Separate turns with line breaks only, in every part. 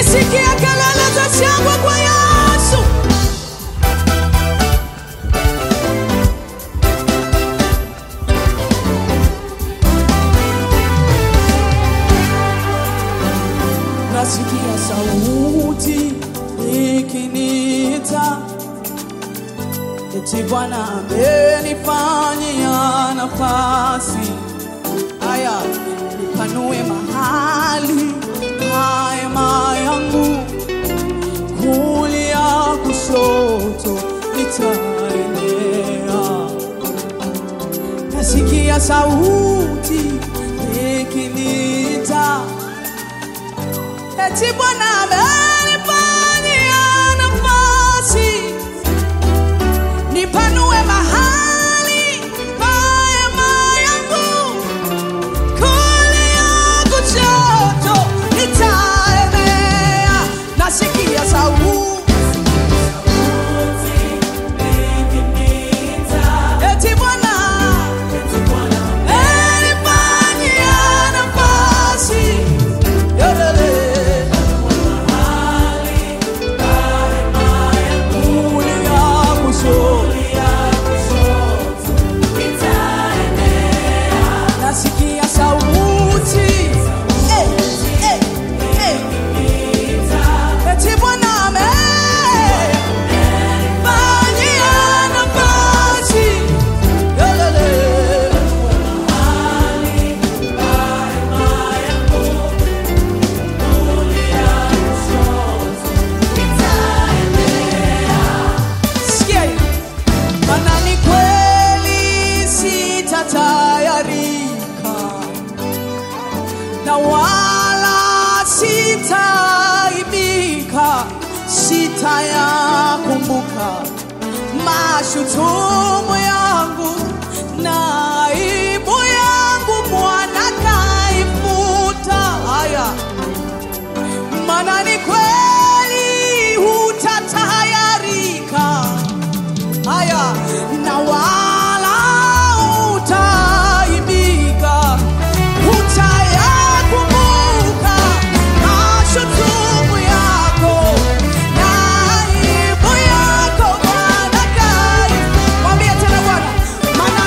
Sikia kelele za shangwe kwa Yesu. Nasikia sauti ikiniita, eti Bwana amenifanyia nafasi. Aya, nipanue mahali hema yangu, kulia kushoto nitaenea. Nasikia sauti ikiniita, eti Bwana amenifanyia nafasi, nipanue mahali hema yangu, kulia kushoto nitaenea. Nasikia sauti eti Bwana amenifanyia nafasi. Nasikia sauti eti Bwana amenifanyia nafasi. Sikia, maana ni kweli sitatayarika, na wala sitaibika, sitayakumbuka mashutumu yangu na aibu yangu. Bwana kaifuta. Haya, maana ni kweli hutatayarika. Haya, na wala utaibika, utayakumbuka mashutumu yako na aibu yako. Bwana kaifuta. Mwambie tena Bwana, maana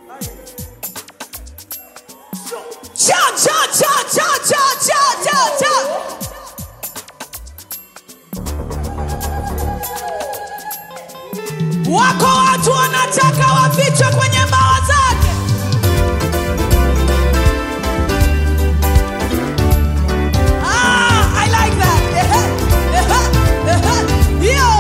Cha cha cha cha cha cha cha cha. Wako watu wanataka wafichwe kwenye mbawa zake. I like that. Yo.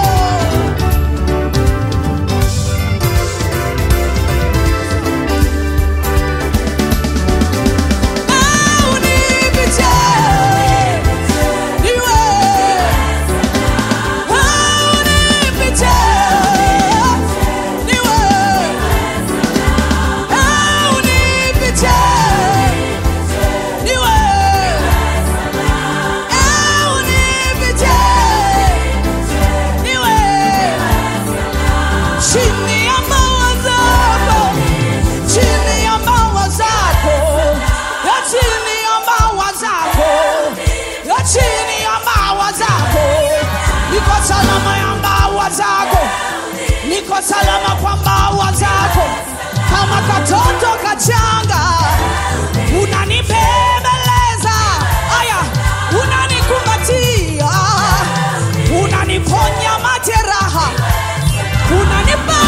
Niko salama kwa mbawa zako, kama katoto kachanga unanibembeleza, aya unanikumbatia, unaniponya majeraha, unanipa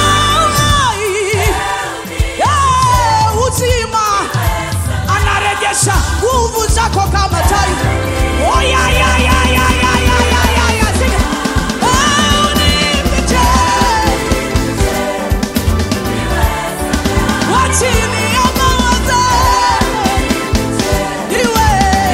uzima, anarejesha nguvu zako kama tai. Oh ya ya ya ya ya ya ya ya sing it. Chini ya mbawa zako, niwe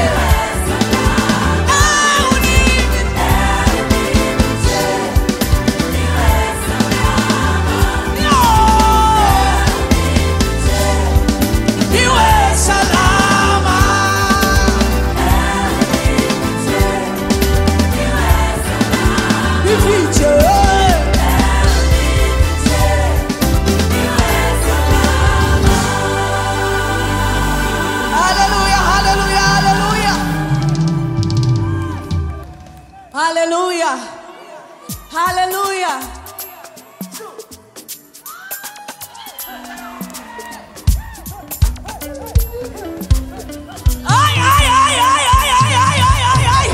salama. Hallelujah. Hallelujah. Ay ay ay ay ay ay ay ay ay ay.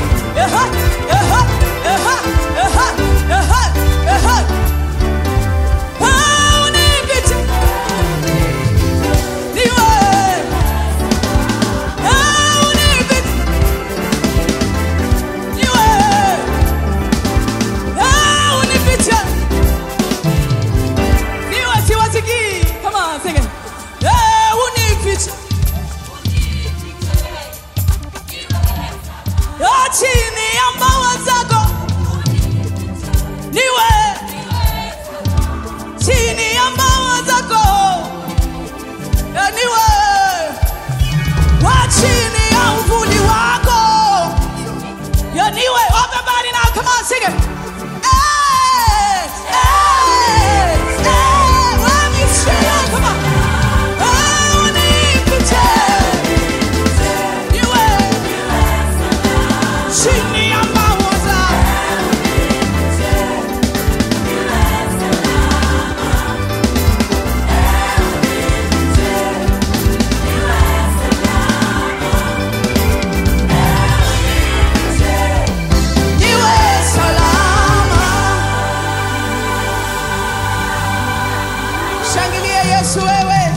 Come on, sing it. Chini ya mbawa zako, niwe chini ya mbawa zako, niwe wa chini ya uvuli wako, niwe. Everybody now, come on, sing it. Hey, hey, hey, let me see you, come on. Chini ya mbawa zako, niwe salama. Shangilia Yesu wewe.